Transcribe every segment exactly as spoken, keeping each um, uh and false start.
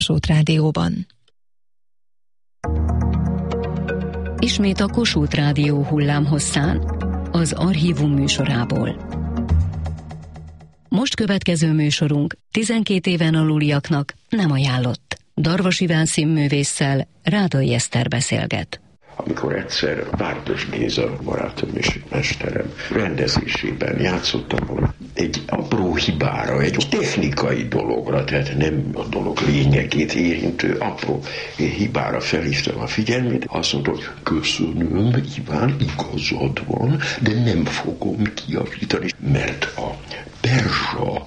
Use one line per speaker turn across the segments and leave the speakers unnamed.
Kossuth Rádióban.
Ismét a Kossuth Rádió hullámhosszán, az Archívum műsorából. Most következő műsorunk tizenkét éven aluliaknak nem ajánlott. Darvas Iván színművésszel Rádai Eszter beszélget.
Amikor egyszer Várdos Géza barátom és mesterem rendezésében játszottam volna egy apró hibára, egy technikai dologra, tehát nem a dolog lényegét érintő apró hibára felhívtam a figyelmét. Azt mondta, hogy köszönöm, Iván, igazad van, de nem fogom kijavítani, mert a perzsa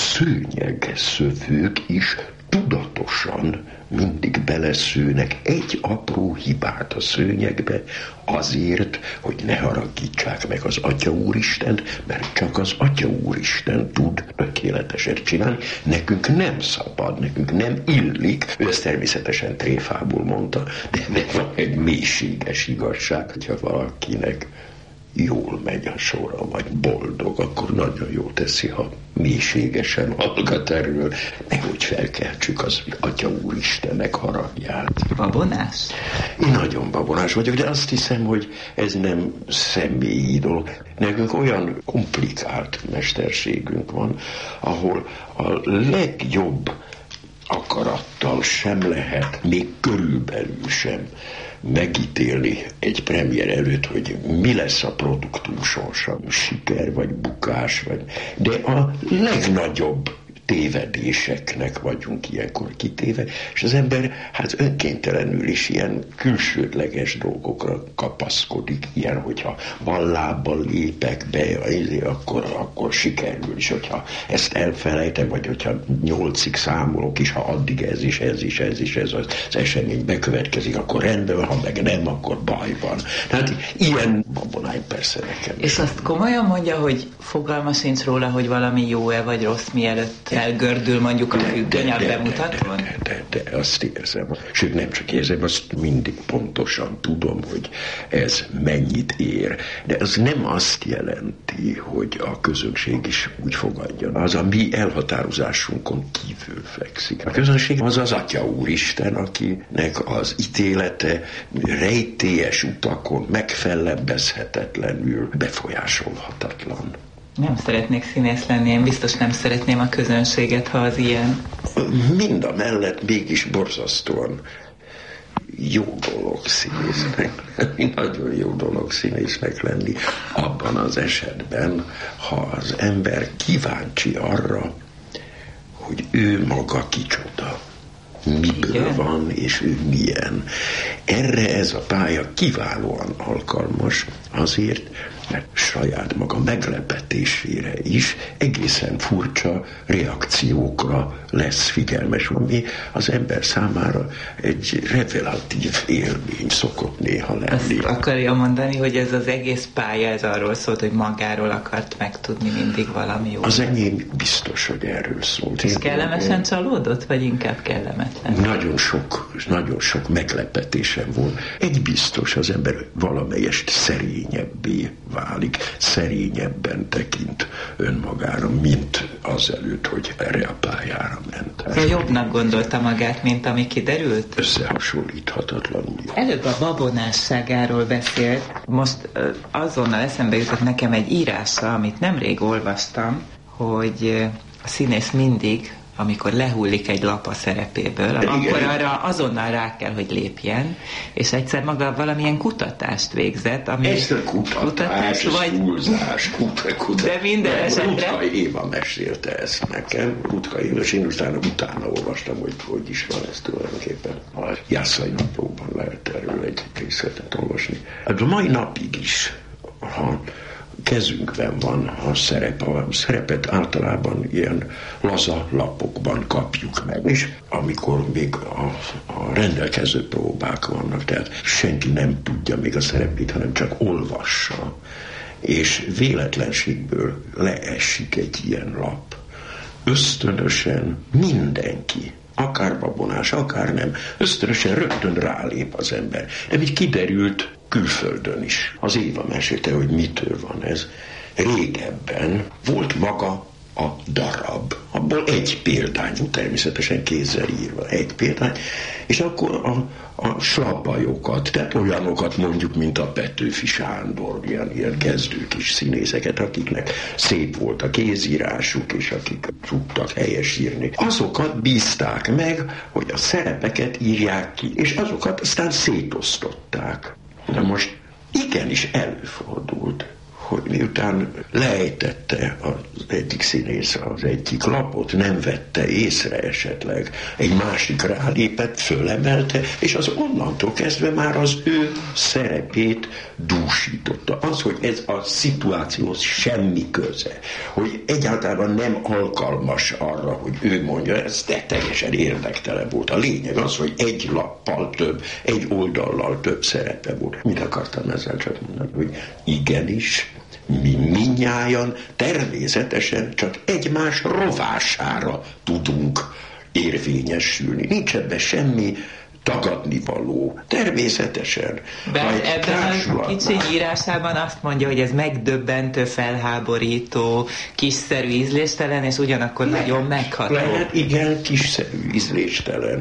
szőnyegszövők is tudatosan mindig beleszőnek egy apró hibát a szőnyegbe azért, hogy ne haragítsák meg az Atya Úristent, mert csak az Atya Úristen tud tökéletesen csinálni. Nekünk nem szabad, nekünk nem illik, ő ezt természetesen tréfából mondta, de van egy mélységes igazság, hogyha valakinek jól megy a sora, vagy boldog, akkor nagyon jól teszi, ha mélységesen hallgat erről. Nehogy felkeltsük az Atya Úristennek haragját.
Babonás?
Én nagyon babonás vagyok, de azt hiszem, hogy ez nem személyi dolog. Nekünk olyan komplikált mesterségünk van, ahol a legjobb akarattal sem lehet, még körülbelül sem megítélni egy premier előtt, hogy mi lesz a produktum sorsa, siker vagy bukás, vagy... de a legnagyobb tévedéseknek vagyunk ilyenkor kitéve, és az ember hát önkéntelenül is ilyen külsődleges dolgokra kapaszkodik, ilyen, hogyha van lábbal lépek be, akkor, akkor sikerül is, hogyha ezt elfelejtem, vagy hogyha nyolcig számolok is, ha addig ez is, ez is, ez is, ez az, az esemény bekövetkezik, akkor rendben, ha meg nem, akkor baj van. Tehát ilyen babonány persze nekem.
És azt komolyan mondja, hogy fogalma sincs róla, hogy valami jó-e vagy rossz, mielőtt elgördül mondjuk a függöny a bemutatón?
De, de, de, de azt érzem. Sőt, nem csak érzem, azt mindig pontosan tudom, hogy ez mennyit ér. De az nem azt jelenti, hogy a közönség is úgy fogadjon. Az a mi elhatározásunkon kívül fekszik. A közönség az az Atya Úristen, akinek az ítélete rejtélyes utakon megfellebbezhetetlenül befolyásolhatatlan.
Nem szeretnék színész lenni, én biztos nem szeretném a közönséget, ha az ilyen.
Mind a mellett mégis borzasztóan jó dolog színésznek, nagyon jó dolog színésznek lenni abban az esetben, ha az ember kíváncsi arra, hogy ő maga kicsoda, miből Igen. van, és ő milyen. Erre ez a pálya kiválóan alkalmas azért, mert saját maga meglepetésére is egészen furcsa reakciókra lesz figyelmes, ami az ember számára egy revelatív élmény szokott néha lenni.
Azt akarja mondani, hogy ez az egész pálya, ez arról szólt, hogy magáról akart megtudni mindig valami jó.
Az enyém biztos, hogy erről szólt.
És kellemesen csalódott, vagy inkább kellemetlen?
Nagyon sok, nagyon sok meglepetésem volt. Egy biztos, az ember valamelyest szerényebbé válik, szerényebben tekint önmagára, mint azelőtt, hogy erre a pályára ment.
Szóval jobbnak gondolta magát, mint ami kiderült?
Összehasonlíthatatlanul.
Előbb a babonásságáról beszélt. Most azonnal eszembe jutott nekem egy írása, amit nemrég olvastam, hogy a színész mindig, amikor lehullik egy lap a szerepéből, igen. akkor arra azonnal rá kell, hogy lépjen, és egyszer maga valamilyen kutatást végzett, ami...
Ez a kutatás, kutatás vagy... túlzás, kut, kutatás.
De minden esetre...
Rutka Éva mesélte ezt nekem, Rutka Éva, és én utána, utána olvastam, hogy hogy is van ez tulajdonképpen. A Jászai Naplóban lehet erről egy részletet olvasni. A mai napig is, ha kezünkben van a szerep, a szerepet általában ilyen laza lapokban kapjuk meg, és amikor még a, a rendelkező próbák vannak, tehát senki nem tudja még a szerepét, hanem csak olvassa, és véletlenségből leesik egy ilyen lap. Ösztönösen mindenki, akár babonás, akár nem, ösztönösen rögtön rálép az ember. De így kiderült külföldön is. Az Éva mesélte, hogy mitől van ez. Régebben volt maga a darab. Abból egy példányú, természetesen kézzel írva, egy példány, és akkor a, a slabbajokat, tehát olyanokat mondjuk, mint a Petőfi Sándor, ilyen, ilyen kezdő kis színészeket, akiknek szép volt a kézírásuk, és akik tudtak helyes írni. Azokat bízták meg, hogy a szerepeket írják ki, és azokat aztán szétosztották. De most igenis előfordult, hogy miután lejtette az egyik színész az egyik lapot, nem vette észre esetleg, egy másik rálépett, fölemelte, és az onnantól kezdve már az ő szerepét dúsította. Az, hogy ez a szituációhoz semmi köze, hogy egyáltalán nem alkalmas arra, hogy ő mondja, ez de teljesen érdektelen volt. A lényeg az, hogy egy lappal több, egy oldallal több szerepe volt. Mit akartam ezzel csak mondani, hogy igenis, mi mindnyájan természetesen csak egymás rovására tudunk érvényesülni. Nincs ebben semmi tagadnivaló. Természetesen.
De ebben a kicsi írásában azt mondja, hogy ez megdöbbentő, felháborító, kiszerű, ízléstelen, és ugyanakkor lehet, nagyon megható.
Lehet, igen, kiszerű, ízléstelen,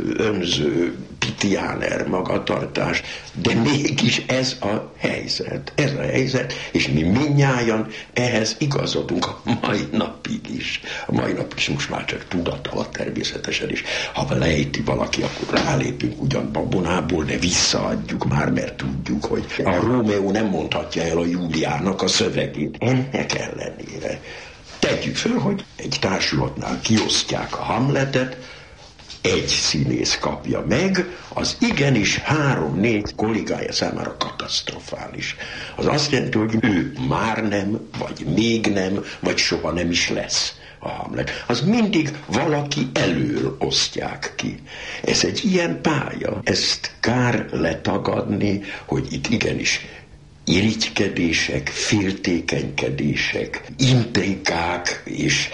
önző, pitiáner magatartás, de mégis ez a helyzet. Ez a helyzet, és mi mindnyájan ehhez igazodunk a mai napig is. A mai nap is most már csak tudat alatt természetesen is. Ha lejti valaki, akkor rálépünk ugyan babonából, de visszaadjuk már, mert tudjuk, hogy a Rómeó nem mondhatja el a Júliának a szövegét. Ennek ellenére tegyük föl, hogy egy társulatnál kiosztják a Hamletet, egy színész kapja meg, az igenis három-négy kollégája számára katasztrofális. Az azt jelenti, hogy ő már nem, vagy még nem, vagy soha nem is lesz a Hamlet. Az mindig valaki elől osztják ki. Ez egy ilyen pálya. Ezt kár letagadni, hogy itt igenis irigykedések, féltékenykedések, intrikák és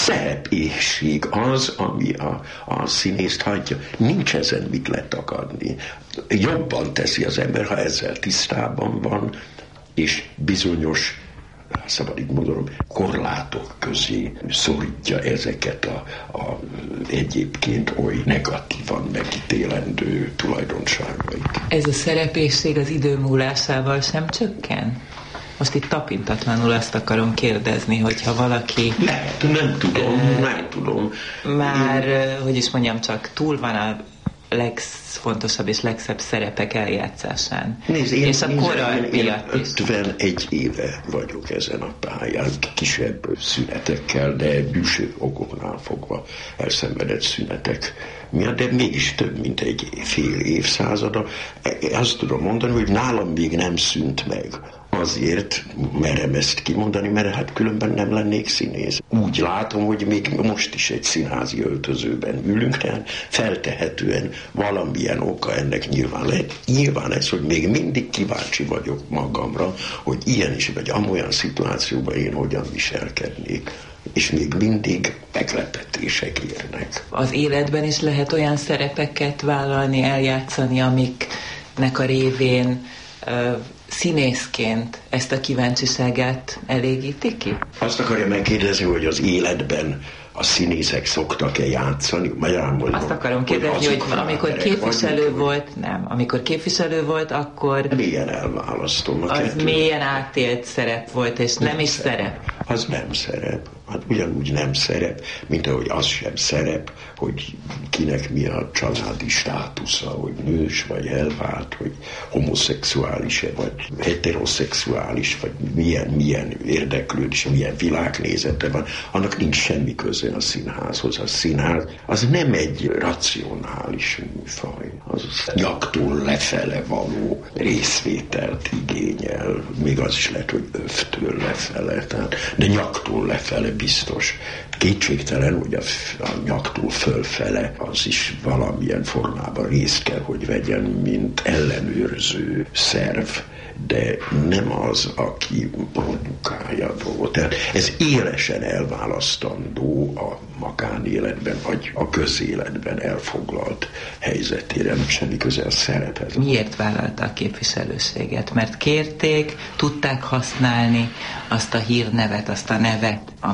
szerepéhség az, ami a, a színészt hagyja. Nincs ezen mit letagadni. Jobban teszi az ember, ha ezzel tisztában van, és bizonyos, szabad így mondanom, korlátok közé szorítja ezeket a, a egyébként oly negatívan megítélendő tulajdonságait.
Ez a szerepészség az idő múlásával sem csökken? Most itt tapintatlanul azt akarom kérdezni, hogyha valaki...
Lehet, nem tudom, uh, nem tudom.
Már, Én... hogy is mondjam, csak túl van a legfontosabb és legszebb szerepek eljátszásán.
Nézd, én,
és a kora miatt is.
ötvenegy éve vagyok ezen a pályán, kisebb szünetekkel, de bűső okoknál fogva elszenvedett szünetek miatt, de mégis több mint egy fél évszázada. Azt tudom mondani, hogy nálam még nem szűnt meg. Azért merem ezt kimondani, mert hát különben nem lennék színész. Úgy látom, hogy még most is egy színházi öltözőben ülünk, tehát feltehetően valamilyen oka ennek nyilván lehet. Nyilván ez, hogy még mindig kíváncsi vagyok magamra, hogy ilyen is vagy amolyan szituációban én hogyan viselkednék. És még mindig meglepetések érnek.
Az életben is lehet olyan szerepeket vállalni, eljátszani, amiknek a révén uh, színészként ezt a kíváncsiságát elégíti ki?
Azt akarja megkérdezni, hogy az életben a színészek szoktak-e játszani? Magyarán,
Azt akarom kérdezni, hogy, hogy amikor képviselő vagyunk, volt, nem, amikor képviselő volt, akkor...
Mélyen elválasztom a
Az
kettőt.
mélyen átélt szerep volt, és nem, nem is szerep. szerep.
Az nem szerep. Hát ugyanúgy nem szerep, mint ahogy az sem szerep, hogy kinek mi a családi státusza, hogy nős vagy elvált, hogy homoszexuális-e, vagy heteroszexuális, vagy milyen, milyen érdeklődés, milyen világnézete van. Annak nincs semmi köze a színházhoz. A színház az nem egy racionális műfaj. Az nyaktól lefele való részvételt igényel. Még az is lehet, hogy övtől lefele, tehát, de nyaktól lefele biztos. Kétségtelen, hogy a, a nyaktól fölfele az is valamilyen formában részt kell, hogy vegyen, mint ellenőrző szerv, de nem az, aki produkálja a dolgot. Tehát ez élesen elválasztandó a magánéletben, vagy a közéletben elfoglalt helyzetére, semmi köze a szerephez.
Miért vállalta a képviselőséget? Mert kérték, tudták használni azt a hírnevet, azt a nevet, ami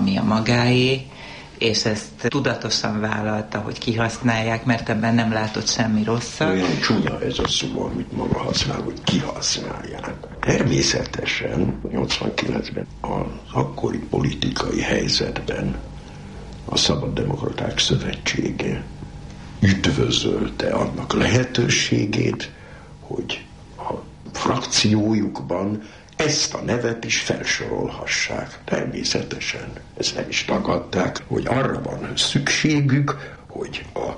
ami a magáé, és ezt tudatosan vállalta, hogy kihasználják, mert ebben nem látott semmi rosszat.
Olyan csúnya ez a szó, amit maga használ, hogy kihasználják. Természetesen nyolcvankilencben az akkori politikai helyzetben a Szabaddemokraták Szövetsége üdvözölte annak lehetőségét, hogy a frakciójukban ezt a nevet is felsorolhassák. Természetesen. Ezt nem is tagadták, hogy arra van szükségük, hogy a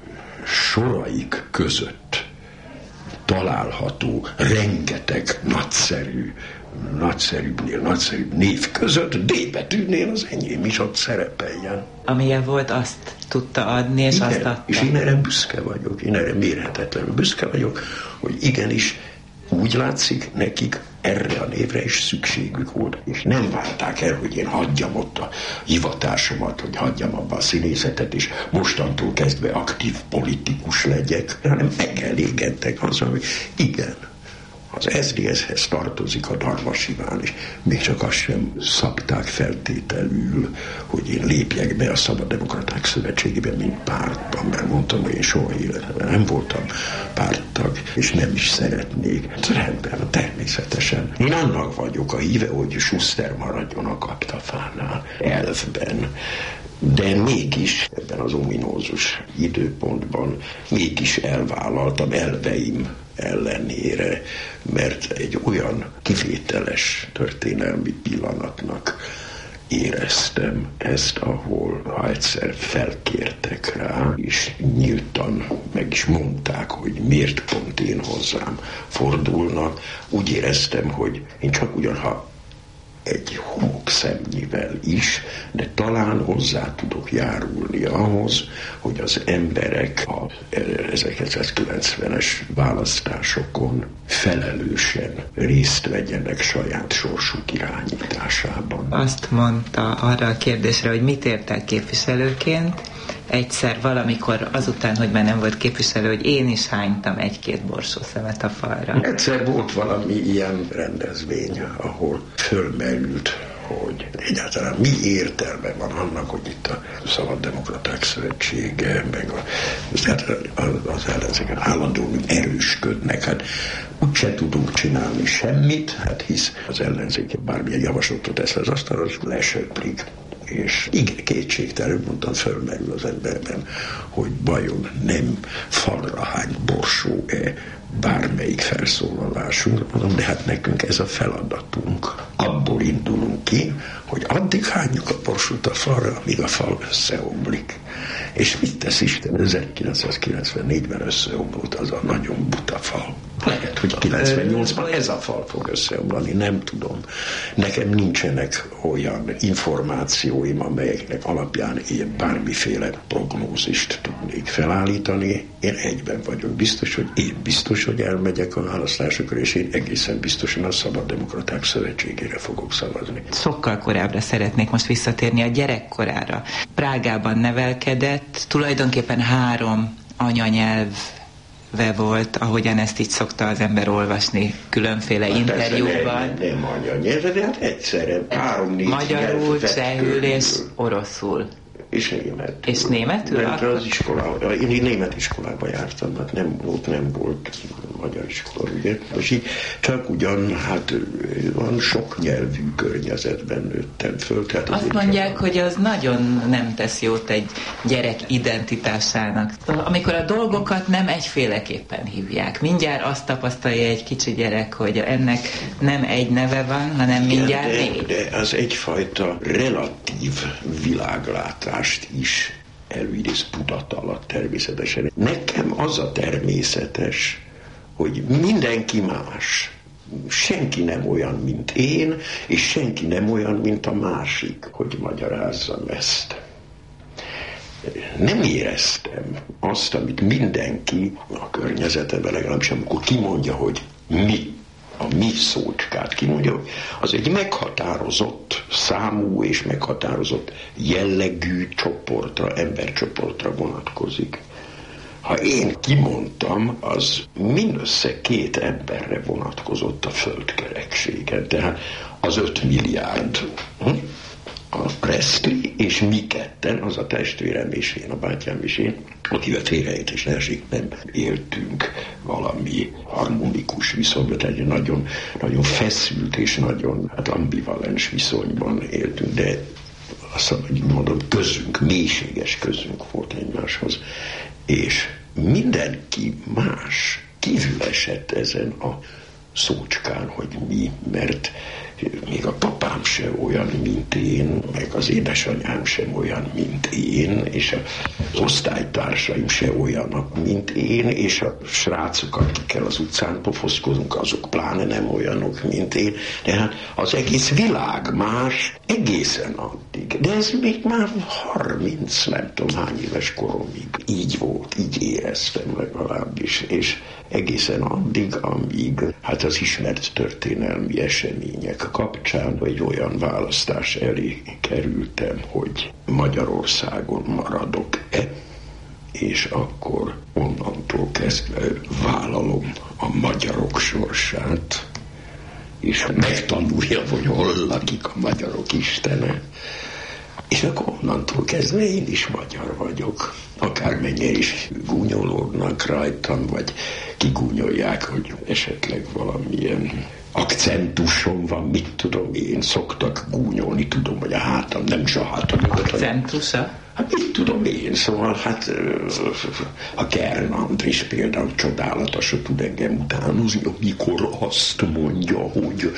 soraik között található rengeteg nagyszerű, nagyszerűbbnél nagyszerűbb név között D betűnél az enyém is ott szerepeljen.
Amilyen volt, azt tudta adni, és
igen,
azt adta.
És én erre büszke vagyok, én erre mérhetetlenül büszke vagyok, hogy igenis úgy látszik, nekik erre a névre is szükségük volt, és nem várták el, hogy én hagyjam ott a hivatásomat, hogy hagyjam abba a színészetet, és mostantól kezdve aktív politikus legyek, hanem megelégedtek azzal, hogy igen, az es zé dé es-hez tartozik a Darvas Iván, és még csak azt sem szabták feltételül, hogy én lépjek be a Szabaddemokraták Szövetségébe, mint pártban, mert mondtam, hogy én soha életemben nem voltam párttag, és nem is szeretnék. Rendben, természetesen. Én annak vagyok a híve, hogy Schuster maradjon a kaptafánál, elfben. De mégis ebben az ominózus időpontban mégis elvállaltam elveim ellenére, mert egy olyan kivételes történelmi pillanatnak éreztem ezt, ahol ha egyszer felkértek rá, és nyíltan meg is mondták, hogy miért pont én hozzám fordulnak, úgy éreztem, hogy én csak ugyan, ha egy homokszemnyivel is, de talán hozzá tudok járulni ahhoz, hogy az emberek a ezerkilencszázkilencvenes választásokon felelősen részt vegyenek saját sorsuk irányításában.
Azt mondta arra a kérdésre, hogy mit ért el képviselőként, egyszer valamikor azután, hogy már nem volt képviselő, hogy én is hánytam egy-két borsószemet a falra.
Egyszer volt valami ilyen rendezvény, ahol fölmerült, hogy egyáltalán mi értelme van annak, hogy itt a Szabaddemokraták Szövetsége, meg a, az ellenzéken állandóan erősködnek. Hát úgyse tudunk csinálni semmit, hát hisz az ellenzék bármilyen javaslatot tesz az asztalra, az lesöprik. És igen, kétségtelenül mondtam, fölmerül az emberben, hogy vajon nem falra hány borsó-e bármelyik felszólalásunk. Mondom, de hát nekünk ez a feladatunk. Abból indulunk ki, hogy addig hányjuk a borsót a falra, amíg a fal összeomlik. És mit tesz Isten? ezerkilencszázkilencvennégyben összeomlott az a nagyon buta fal. Lehet, hogy kilencvennyolcban ez a fal fog összeomlani, nem tudom. Nekem nincsenek olyan információim, amelyeknek alapján én bármiféle prognózist tudnék felállítani. Én egyben vagyok biztos, hogy én biztos, hogy elmegyek a választásokra, és én egészen biztosan a Szabaddemokraták Szövetségére fogok szavazni.
Sokkal korábbra szeretnék most visszatérni, a gyerekkorára. Prágában nevelkedett, tulajdonképpen három anyanyelv volt, ahogyan ezt így szokta az ember olvasni különféle hát interjúkban.
Nem, nem anyanyelve, de hát egyszerre három-négy
magyarul, csehül és oroszul.
És német.
És németül?
Mert az iskolában, én német iskolába jártam, hát nem volt, nem volt magyar iskola, ugye. És így csak ugyan, hát van sok nyelvű környezetben nőttem föl. Tehát
azt mondják, hogy az nagyon nem tesz jót egy gyerek identitásának. Amikor a dolgokat nem egyféleképpen hívják. Mindjárt azt tapasztalja egy kicsi gyerek, hogy ennek nem egy neve van, hanem mindjárt
de,
négy.
De az egyfajta relatív világlátás is előidéz tudat alatt természetesen. Nekem az a természetes, hogy mindenki más. Senki nem olyan, mint én, és senki nem olyan, mint a másik, hogy magyarázzam ezt. Nem éreztem azt, amit mindenki a környezetemben, legalábbis amikor kimondja, hogy mi, a mi szócskát kimondja, hogy az egy meghatározott számú és meghatározott jellegű csoportra, embercsoportra vonatkozik. Ha én kimondtam, az mindössze két emberre vonatkozott a földkerekségen, tehát az öt milliárd. Hm? a Presley, és mi ketten, az a testvérem és én, a bátyám és én, akivel félreértés ne esik, nem éltünk valami harmonikus viszonyban, egy nagyon, nagyon feszült és nagyon hát ambivalens viszonyban éltünk, de azt mondom, közünk, mélységes közünk volt egymáshoz, és mindenki más kívül esett ezen a szócskán, hogy mi, mert még a papám se olyan, mint én, meg az édesanyám sem olyan, mint én, és az osztálytársaim se olyanok, mint én, és a srácok, akikkel az utcán pofoszkodunk, azok pláne nem olyanok, mint én. Tehát az egész világ más egészen addig. De ez még már harminc, nem tudom hány éves koromig így volt, így éreztem legalábbis, és egészen addig, amíg hát az ismert történelmi események kapcsán egy olyan választás elé kerültem, hogy Magyarországon maradok-e, és akkor onnantól kezdve vállalom a magyarok sorsát, és megtanuljam, hogy hol lakik a magyarok istene, és akkor onnantól kezdve én is magyar vagyok. Akármennyire is gúnyolódnak rajtam, vagy kigúnyolják, hogy esetleg valamilyen akcentusom van, mit tudom én, szoktak gúnyolni, tudom, hogy a hátam, nem is a hátam.
Akcentusa?
Hát mit tudom én, szóval hát a Kern Andris például csodálatosan tud engem utánozni, amikor azt mondja, hogy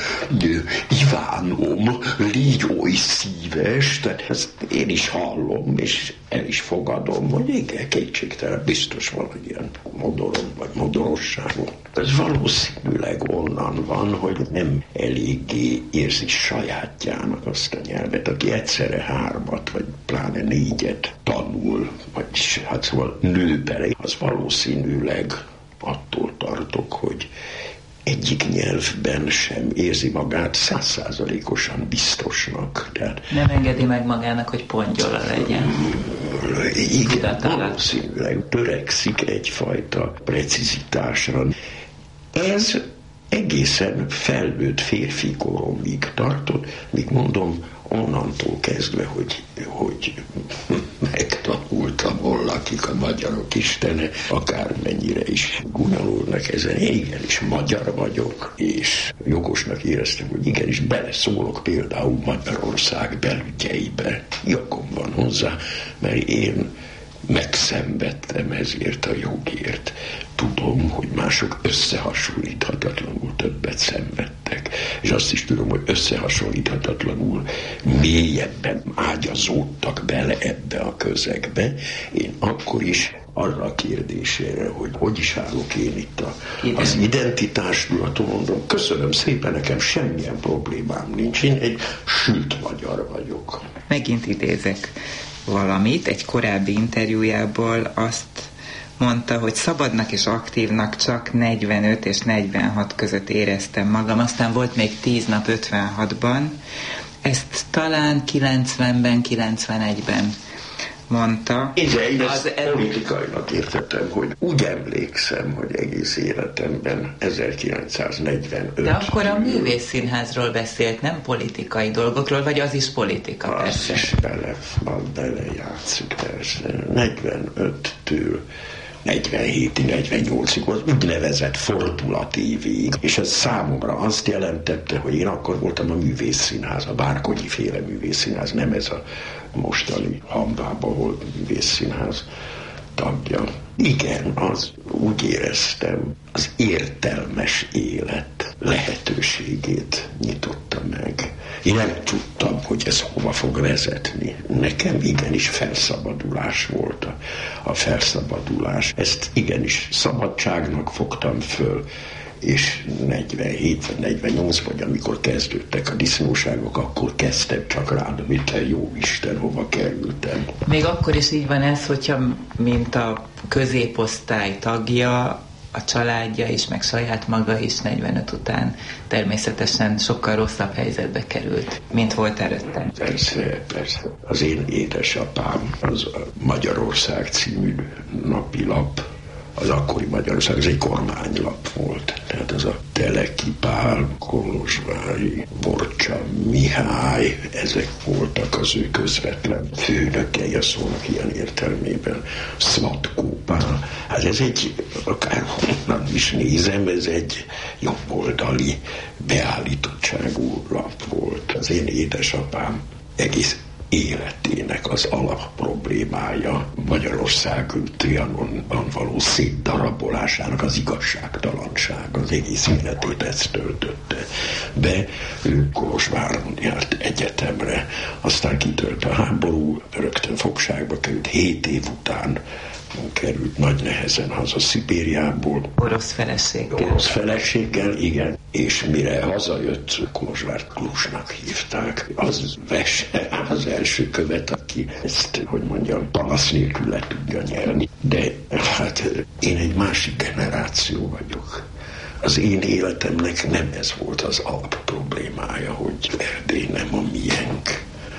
Ivánom, légy oly szíves, tehát ezt én is hallom, és el is fogadom, hogy igen, kétségtelen, biztos valahogy ilyen modorom, vagy modorosságom. Ez valószínűleg onnan van, hogy nem eléggé érzi sajátjának azt a nyelvet, aki egyszerre hármat, vagy pláne négyet tanul, vagy hát szóval nő bele, az valószínűleg attól tartok, hogy egyik nyelvben sem érzi magát százszázalékosan biztosnak. Tehát
nem engedi meg magának, hogy pongyola legyen.
Igen, valószínűleg törekszik egyfajta precizitásra. Ez egészen felnőtt férfi koromig tartott, míg mondom, onnantól kezdve, hogy, hogy megtanultam, hol lakik a magyarok istene, akármennyire is gúnyolódnak ezen, én igenis magyar vagyok, és jogosnak éreztem, hogy igenis beleszólok például Magyarország belügyeibe. Jogom van hozzá, mert én megszenvedtem ezért a jogért. Tudom, hogy mások összehasonlíthatatlanul többet szenvedtek, és azt is tudom, hogy összehasonlíthatatlanul mélyebben ágyazódtak bele ebbe a közegbe. Én akkor is arra a kérdésére, hogy hogy is állok én itt a, az identitástudaton, mondom, köszönöm szépen, nekem semmilyen problémám nincs, én egy sült magyar vagyok.
Megint idézek valamit, egy korábbi interjújából azt mondta, hogy szabadnak és aktívnak csak negyvenöt és negyvenhat között éreztem magam, aztán volt még tíz nap ötvenhatban, ezt talán kilencvenben, kilencvenegyben mondta.
Igen, én ezt az politikailag értettem, hogy úgy emlékszem, hogy egész életemben ezerkilencszáznegyvenöt.
De akkor a Művészszínházról beszélt, nem politikai dolgokról, vagy az is politika,
az
persze.
Az is bele, bele játszik, persze. negyvenöttől negyvenhétig, negyvennyolcig volt úgynevezett fordulatívig, és ez számomra azt jelentette, hogy én akkor voltam a Művészszínház, a Bárkonyi féle Művészszínház, nem ez a mostani Hambában volt Művészszínház tagja. Igen, az úgy éreztem, az értelmes élet lehetőségét nyitotta meg. Én nem tudtam, hogy ez hova fog vezetni. Nekem igenis felszabadulás volt a, a felszabadulás. Ezt igenis szabadságnak fogtam föl, és negyvenhét vagy negyvennyolc, vagy amikor kezdődtek a disznóságok, akkor kezdtem csak rád, hogy te jó Isten, hova kerültem.
Még akkor is így van ez, hogyha mint a középosztály tagja, a családja is, meg saját maga is negyvenöt után természetesen sokkal rosszabb helyzetbe került, mint volt előtte.
Persze, persze. Az én édesapám az a Magyarország című napilap az akkori Magyarország, ez egy kormánylap volt. Tehát ez a Teleki Pál, Kolozsvári, Borcsa Mihály, ezek voltak az ő közvetlen főnökei, a szónak ilyen értelmében. Szvatkó Pál. Hát ez egy, akárhonnan is nézem, ez egy jobboldali beállítottságú lap volt. Az én édesapám egész életének az alap problémája Magyarország Trianonban való szétdarabolásának az igazságtalanság, az egész életét ezt töltötte be. Ő Kolozsváron járt egyetemre, aztán kitört a háború, rögtön fogságba került, hét év után került nagy nehezen haza Szibériából.
Orosz feleséggel.
Orosz feleséggel, igen. És mire hazajött, Kolozsvárt Klusnak hívták. Az vese, az első követ, aki ezt, hogy mondjam, panasz nélkül le tudja nyelni. De hát én egy másik generáció vagyok. Az én életemnek nem ez volt az alap problémája, hogy Erdély nem a miénk.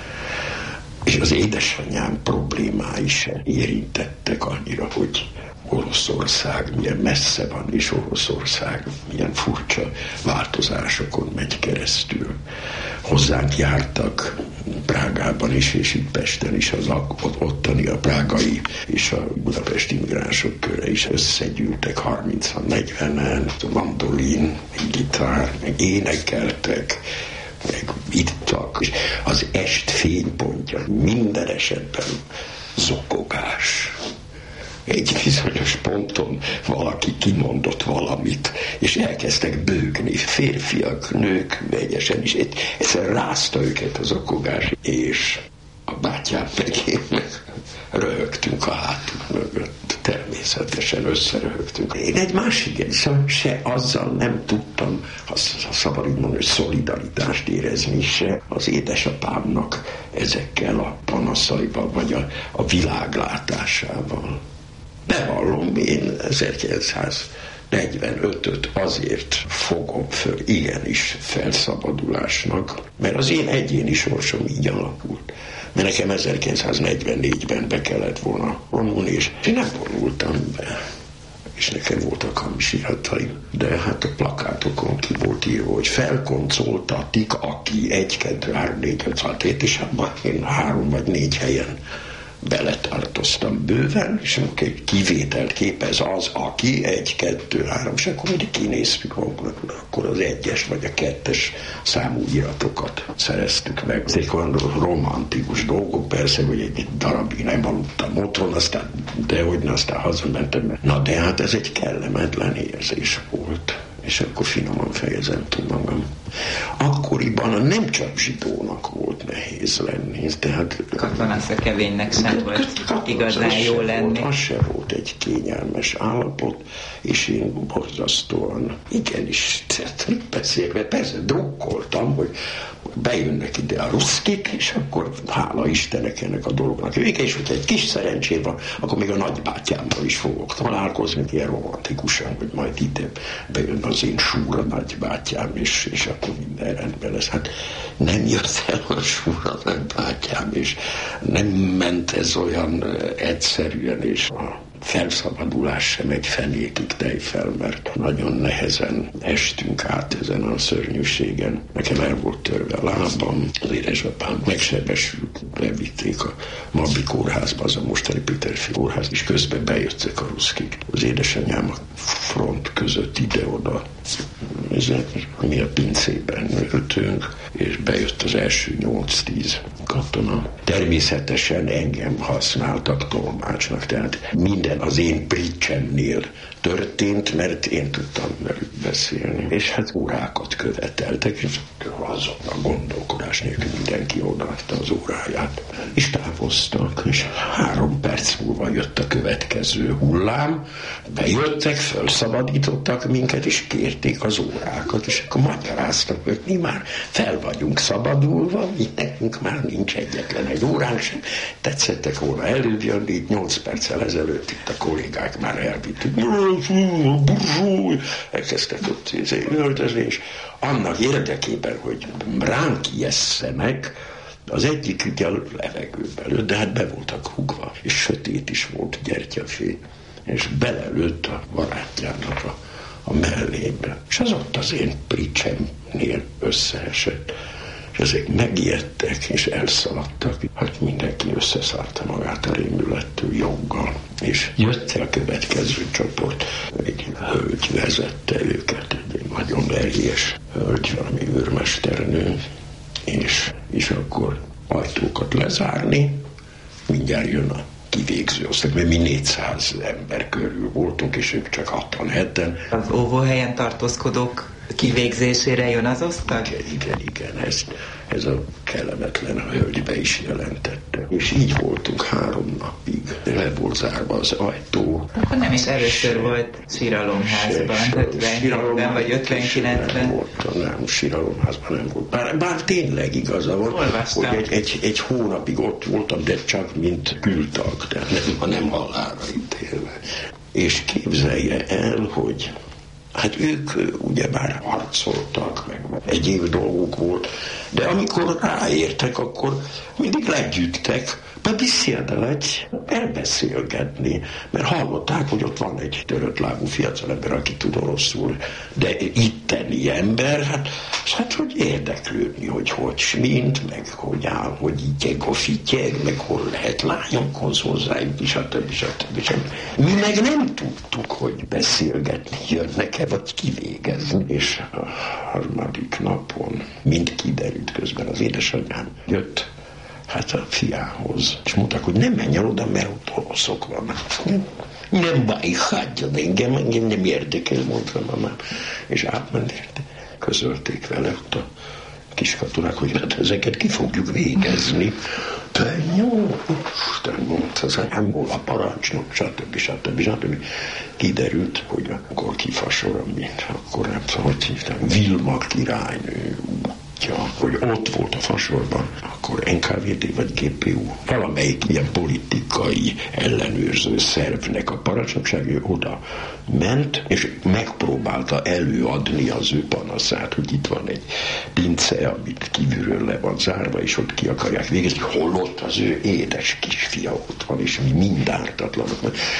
És az édesanyám problémái sem érintettek annyira, hogy Oroszország milyen messze van, és Oroszország milyen furcsa változásokon megy keresztül. Hozzánk jártak Prágában is, és itt Pesten is, az ottani, a prágai és a budapesti migránsok köre is összegyűltek, harmincan, negyvenen, mandolin, gitár, meg énekeltek, meg ittak, és az est fénypontja minden esetben zokogás. Egy bizonyos ponton valaki kimondott valamit, és elkezdtek bőgni, férfiak, nők, vegyesen is. Egyszer rázta őket az zokogás, és a bátyám meg én meg röhögtünk a hátunk mögött. Természetesen összeröhögtünk. Én egy másik, se azzal nem tudtam, ha szabad így mondani, hogy szolidaritást érezni, se az édesapámnak ezekkel a panaszaival, vagy a, a világlátásával. Bevallom, én ezerkilencszáznegyvenötöt azért fogom föl igenis felszabadulásnak, mert az én egyéni sorsom így alakult. Mert nekem ezerkilencszáznegyvennégyben be kellett volna vonulni, és én nem vonultam be. És nekem voltak hamis irataim. De hát a plakátokon ki volt írva, hogy felkoncoltatik, aki egy, kettő, három, négy, öt, hat, hét, és abban én három vagy négy helyen beletartoztam bőven, és akkor kivételt képez az, aki egy, kettő, három, és akkor mindig kinéztük magunknak, akkor az egyes vagy a kettes számú iratokat szereztük meg. Ezek olyan romantikus dolgok, persze, hogy egy darabig nem aludtam otthon, aztán, de hogy aztán hazamentem. Na de hát ez egy kellemetlen érzés volt. És akkor finoman fejezem ki magam. Akkoriban nem csak zsidónak volt nehéz lenni, tehát...
Katonaszekevénynek sem volt igazán jó lenni.
Az se volt egy kényelmes állapot, és én borzasztóan, igenis, tehát beszélve, persze drukkoltam, hogy bejönnek ide a ruszkik, és akkor hála Istennek ennek a dolognak vége, és hogyha egy kis szerencsém van, akkor még a nagybátyámmal is fogok találkozni, ilyen romantikusan, hogy majd ide bejön az én súra nagybátyám, és, és akkor minden rendben lesz. Hát nem jött el a súra nagybátyám, és nem ment ez olyan egyszerűen, és a felszabadulás sem egy fenékig tejfel, mert nagyon nehezen estünk át ezen a szörnyűségen. Nekem el volt törve a lábam, az édesapám megsebesült, levitték a Mabbi kórházba, az a mostani Péterfi kórház, és közben bejöttek a ruszkik. Az édesanyám a front között ide-oda, mi a pincében ültünk, és bejött az első nyolc-tíz katona. Természetesen engem használtak tolmácsnak, tehát minden az én bridge-emnél történt, mert én tudtam velük beszélni. És hát órákat követeltek, és azon a gondolkodás nélkül mindenki odaadta az óráját. És távoztak, és három perc múlva jött a következő hullám, bejöttek, felszabadítottak minket, és kérték az órákat, és akkor magyaráztak, hogy mi már fel vagyunk szabadulva, mi nekünk már nincs egyetlen egy óránk sem. Tetszettek volna előbb jönni, itt nyolc perccel ezelőtt itt a kollégák már elvittük. Burzsúj! Elkezdtek ott öltözni, és annak érdekében, hogy ránk ijesszenek, az egyik ugye a levegőbe lőtt, de hát be voltak húgva, és sötét is volt, gyertyafény. és belelőtt a barátjának a, a mellébe. És az ott az én pricsemnél összeesett. És ezek megijedtek, és elszaladtak. Hát mindenki összeszárta magát a rémülettől joggal. És jött a következő csoport. Egy hölgy vezette őket, egy nagyon erélyes hölgy, valami őrmesternő. És, és akkor ajtókat lezárni, mindjárt jön a kivégző osztály, mert mi négyszáz ember körül voltunk, és ők csak hatvanheten.
Az óvóhelyen tartózkodók kivégzésére jön az osztag?
Igen, igen, igen, ez, ez a kellemetlen hölgy be is jelentette. És így voltunk három napig. Le volt zárva az ajtó.
Akkor nem is először volt síralomházban, ötvenkilencben vagy ötvenkilencben.
Nem volt, nem, síralomházban nem volt. Bár, bár tényleg igaza van,
olvastam,
hogy egy, egy, egy hónapig ott voltam, de csak mint kültag, de nem, nem halálra ítélve. És képzelje el, hogy hát ők ugyebár harcoltak, meg egyéb dolgok volt, de amikor ráértek, akkor mindig legyűgtek, be beszéldelegy, elbeszélgetni, mert hallották, hogy ott van egy törött lábú fiatalember, aki tud oroszul, de itteni ember, hát, hát hogy érdeklődni, hogy hogy smint, meg hogy áll, hogy ityeg, hogy fityeg, meg hol lehet lányokhoz hozzájutni, stb. stb. stb. Mi meg nem tudtuk, hogy beszélgetni jönnek-e, vagy kivégezni, és a harmadik napon mind kiderült közben az édesanyám jött, hát a fiához. És mondták, hogy nem menj el oda, mert ott oroszok vannak. Nem baj, hagyjad engem, engem nem érdekel, mondta mamám. És átment érte. Közölték vele ott a kis katonák, hogy hát ezeket ki fogjuk végezni. De jó, Isten, mondta az anyámból a parancsnok, stb. stb. stb. Kiderült, hogy akkor kifasor, mint akkor nem tudom, hogy hívták, Vilma királynő útja, hogy ott volt a fasorban, akkor en ká vé dé vagy gé pé u, valamelyik ilyen politikai ellenőrző szervnek a parancsnokság, ő oda ment, és megpróbálta előadni az ő panaszát, hogy itt van egy pince, amit kívülről le van zárva, és ott ki akarják végezni, holott az ő édes kisfia ott van, és mi mind ártatlanok.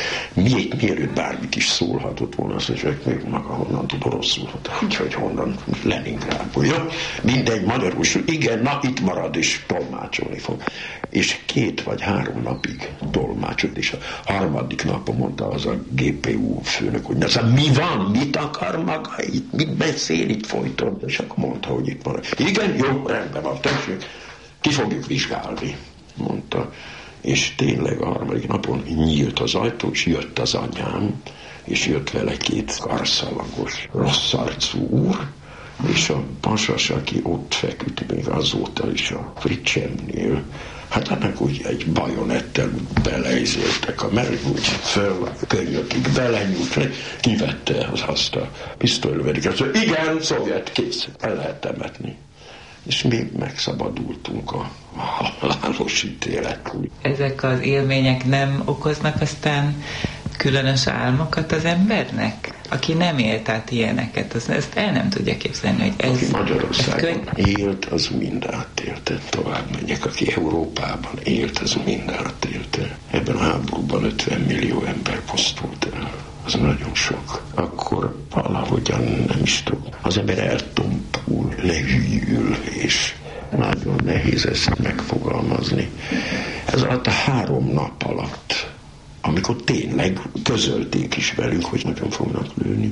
Mi, mielőtt bármit is szólhatott volna, azt mondja, hogy még maga honnan tud oroszul, úgyhogy honnan Leningrádból. Ja, mindegy, magyarul, igen, na itt marad, és tolmácsolni fog. És két vagy három napig tolmácsolt, és a harmadik napon mondta az a gé pé u főnök, hogy az, mi van, mit akar maga itt, mit beszél itt folyton, és akkor mondta, hogy itt van. Igen, jó, rendben van, tessék, ki fogjuk vizsgálni, mondta. És tényleg a harmadik napon nyílt az ajtó, és jött az anyám, és jött vele két karszalagos, rossz arcú úr, és a pasas, aki ott feküdt még azóta is a fricsemnél, hát annak úgy egy bajonettel beleizéltek a merő, úgy föl a könyökig belenyúlt, kivette az azt a pisztolylövediket, azt mondja, igen, szovjet, kész, el lehet temetni. És mi megszabadultunk a halálos ítélettől.
Ezek az élmények nem okoznak aztán különös álmokat az embernek? Aki nem élt át ilyeneket, az ezt el nem tudja képzelni, hogy ez...
Aki Magyarországon
ez köny...
élt, az mind átélte. Tovább megyek, aki Európában élt, az mind átélte. Ebben a háborúban ötven millió ember pusztult el. Az nagyon sok. Akkor valahogyan nem is tudom. Az ember eltompul, lehűl, és nagyon nehéz ezt megfogalmazni. Ez alatt a három nap alatt, amikor tényleg közölték is velünk, hogy nagyon fognak lőni.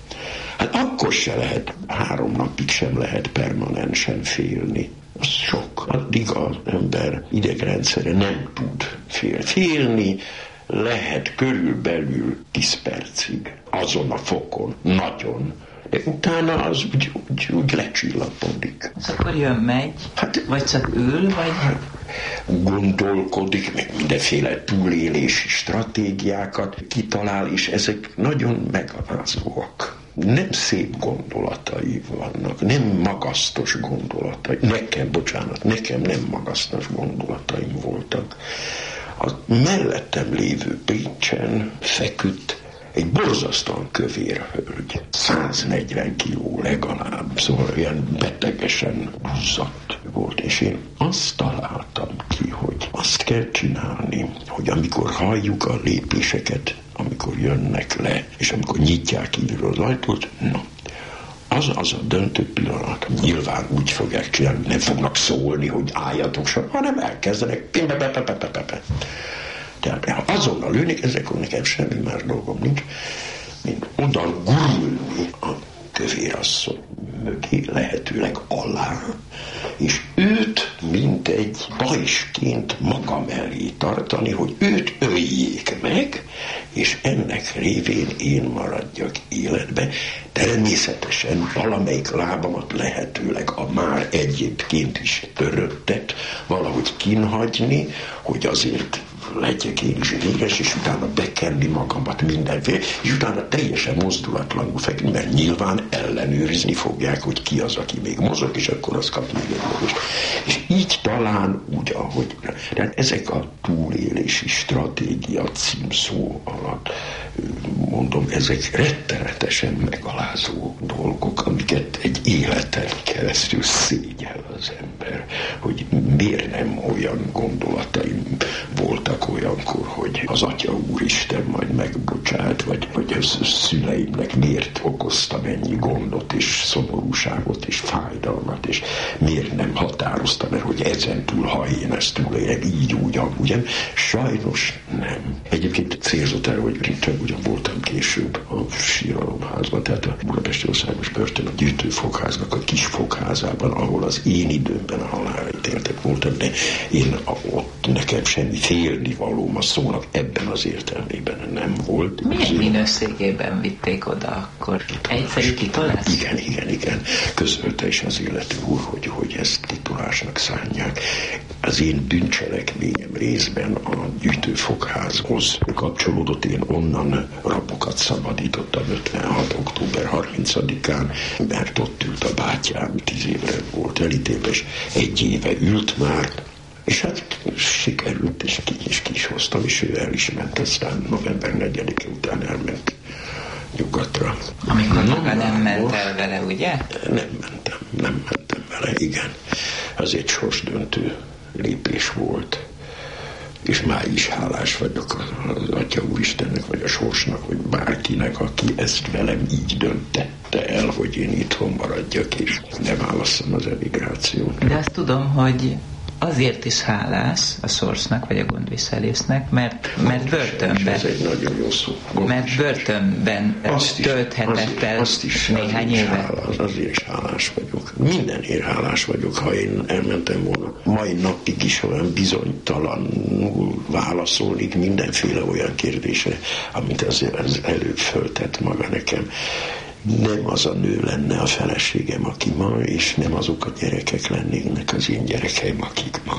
Hát akkor se lehet, három napig sem lehet permanensen félni. Az sok. Addig az ember idegrendszere nem tud fél. Félni lehet körülbelül tíz percig, azon a fokon, nagyon. De utána az úgy, úgy, úgy lecsillapodik.
És akkor jön, megy? Hát, vagy csak ül, vagy...
Hát, gondolkodik, meg mindenféle túlélési stratégiákat kitalál, és ezek nagyon megalázóak. Nem szép gondolatai vannak, nem magasztos gondolatai. Nekem, bocsánat, nekem nem magasztos gondolataim voltak. A mellettem lévő Pécsen feküdt egy borzasztóan kövér hölgy. száznegyven kiló legalább, szóval ilyen betegesen duzzadt volt. És én azt találtam ki, hogy azt kell csinálni, hogy amikor halljuk a lépéseket, amikor jönnek le, és amikor nyitják kívülről az ajtót, na, az az a döntő pillanat. Nyilván úgy fogják csinálni, nem fognak szólni, hogy álljatok sor, hanem elkezdenek. Tehát ha azonnal lőnik, ezekor nekem semmi más dolgom nincs, mint oda gurulni a kövérasszony mögé, lehetőleg alá, és őt mint egy pajsként magam elé tartani, hogy őt öljék meg, és ennek révén én maradjak életbe. Természetesen valamelyik lábamat lehetőleg a már egyébként is töröttet valahogy kinhagyni, hogy azért legyek én is véges, és utána bekenni magamat mindenféle, és utána teljesen mozdulatlanul fekni, mert nyilván ellenőrizni fogják, hogy ki az, aki még mozog, és akkor az kap még egy lövést. És így talán úgy, ahogy... Tehát ezek a túlélési stratégia címszó alatt, mondom, ezek rettenetesen megalázó dolgok, amiket egy életen keresztül szégyel az ember, hogy miért nem olyan gondolataim voltak olyankor, hogy az Atya Úristen majd megbocsát, vagy, vagy a szüleimnek miért okoztam ennyi gondot, és szomorúságot, és fájdalmat, és miért nem határoztam el, hogy ezentúl, ha én ezt túlélek, így, úgy, amúgy. Sajnos nem. Egyébként célzott el, hogy rittem, ugyan voltam később a síralomházban, tehát a Budapesti Országos Börtön, a Gyűjtőfogháznak a kis fogházában, ahol az én időmben a halálra ítéltek voltam, de én ott nekem semmi félnivalóm a szónak ebben az értelmében nem volt.
Milyen minőségében vitték oda akkor? Egyszerű titulás?
Igen, igen, igen. Közölte is az illető úr, hogy, hogy ezt titulásnak szánják. Az én bűncselekményem részben a Gyűjtőfogházhoz kapcsolódott, én onnan rabokat szabadítottam ötvenhat október harmincadikán, mert ott ült a bátyám, tíz évre volt elítélve, és egy éve ült már, és hát sikerült, és ki is, ki is hoztam, és ő el is ment, aztán november negyedike után elment nyugatra.
Amikor maga nem ment el vele, ugye?
Nem mentem, nem mentem vele, igen. Az egy sorsdöntő lépés volt. És már is hálás vagyok az Atya Úristennek, vagy a sorsnak, vagy bárkinek, aki ezt velem így döntette el, hogy én itthon maradjak, és ne válasszam az emigrációt.
De azt tudom, hogy azért is hálás a sorsnak, vagy a gondviselésznek, mert, mert börtönben,
ez egy nagyon jó szó.
mert börtönben tölthetett el
azt is,
néhány
azért
éve.
Hálás, azért is hálás vagyok. Mindenért hálás vagyok, ha én elmentem volna. Mai napig is olyan bizonytalanul válaszolnék mindenféle olyan kérdésre, amit azért az előbb föltett maga nekem. Nem az a nő lenne a feleségem, aki ma, és nem azok a gyerekek lennének az én gyerekeim, akik ma.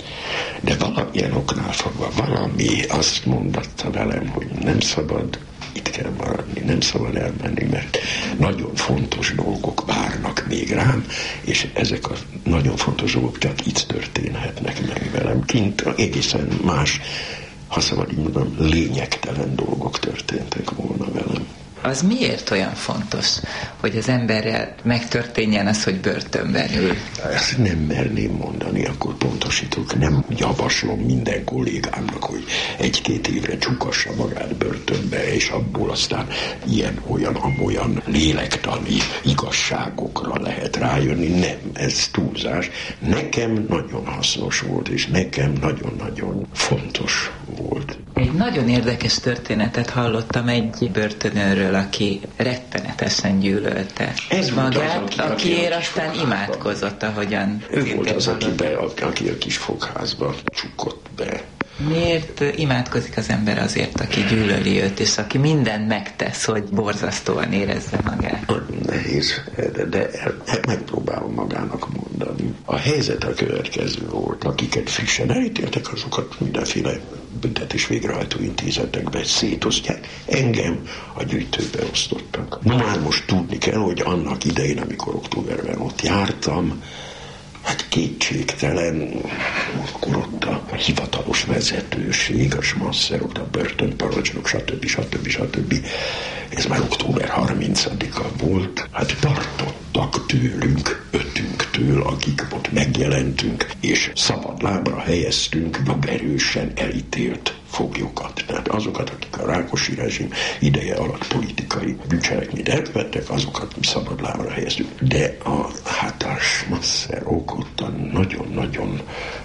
De valamilyen oknál fogva valami azt mondatta velem, hogy nem szabad itt kell maradni, nem szabad elmenni, mert nagyon fontos dolgok várnak még rám, és ezek a nagyon fontos dolgok csak itt történhetnek meg velem. Kint egészen más, ha szabad így mondom, lényegtelen dolgok történtek volna velem.
Az miért olyan fontos, hogy az emberrel megtörténjen az, hogy börtönben ül?
Ezt nem merném mondani, akkor pontosítok. Nem javaslom minden kollégámnak, hogy egy-két évre csukassa magát börtönbe, és abból aztán ilyen-olyan, amolyan lélektani igazságokra lehet rájönni. Nem, ez túlzás. Nekem nagyon hasznos volt, és nekem nagyon-nagyon fontos volt.
Egy nagyon érdekes történetet hallottam egy börtönőről, aki rettenetesen gyűlölte
Ez
magát,
az, aki,
akiért
aki
aztán imádkozott, ahogyan...
Ő volt az, aki, be, aki a kis fogházba csukott be. Miért
imádkozik az ember azért, aki gyűlöli őt, és aki mindent megtesz, hogy borzasztóan érezze magát?
Nehéz, de, de megpróbálom magának mondani. A helyzet a következő volt. Akiket frissen elítéltek, azokat mindenféle büntetés végrehajtó intézetekbe szétosztják. Engem a gyűjtőbe osztottak. Na már most tudni kell, hogy annak idején, amikor októberben ott jártam, hát kétségtelen, akkor ott a hivatalos vezetőség, a smasszerok, a börtönparancsnok, stb. stb. stb. Ez már október harmincadika volt. Hát tartott elszakadtak tőlünk, ötünktől, akik ott megjelentünk, és szabad lábra helyeztünk joggerősen elítélt foglyokat. Tehát azokat, akik a Rákosi rezsim ideje alatt politikai bűncselekményt elkövettek, azokat szabad lábra helyeztünk. De a hátás masszerok ott a nagyon-nagyon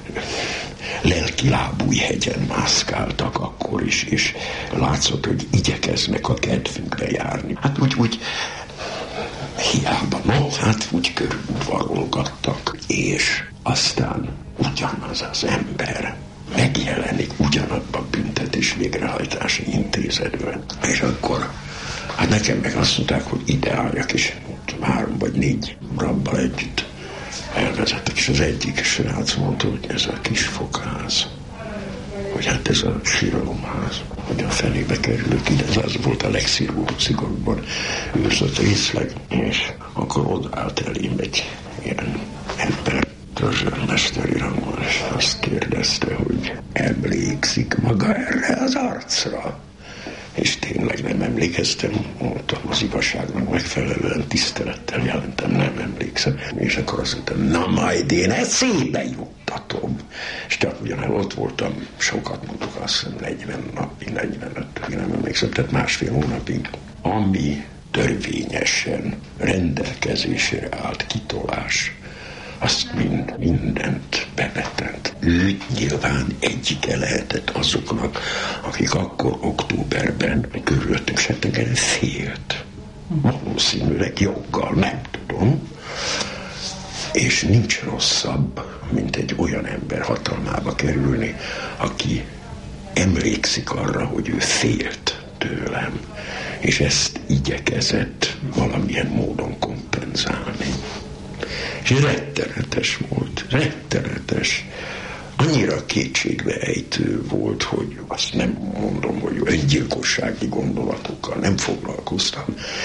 lelkilábúj hegyen mászkáltak akkor is, és látszott, hogy igyekeznek a kedvünkbe járni. Hát úgy, úgy hiába, no, hát úgy körülvarolgattak, és aztán ugyanaz az ember megjelenik ugyanabban a büntetés végrehajtási intézetben. És akkor, hát nekem meg azt mondták, hogy ide álljak, és három vagy négy rabbal együtt elvezettek, és az egyik srác mondta, hogy ez a kisfokház, hogy hát ez a síralomház, hogy a fenébe kerülök ide, ez az volt a legszigorúbban őrzött részleg, és akkor odaállt elém egy ilyen ember, törzsörmesteri rangon, és azt kérdezte, hogy emlékszik maga erre az arcra? És tényleg nem emlékeztem, mondtam az igazságnak megfelelően tisztelettel jelentem, nem emlékszem. És akkor azt mondtam, na majd én eszébe juttatom. És tehát ugyanel ott voltam, sokat mondok, azt hiszem negyven napig, negyvenöt, én nem emlékszem, tehát másfél hónapig, ami törvényesen rendelkezésre állt kitolás, azt mind, mindent bevetent. Ő nyilván egyike lehetett azoknak, akik akkor októberben körülöttünk Settingen félt. Valószínűleg joggal, nem tudom. És nincs rosszabb, mint egy olyan ember hatalmába kerülni, aki emlékszik arra, hogy ő félt tőlem, és ezt igyekezett valamilyen módon kompenzálni. És rettenetes volt, rettenetes. Annyira kétségbe ejtő volt, hogy azt nem mondom, hogy öngyilkossági gondolatokkal nem foglalkoztam,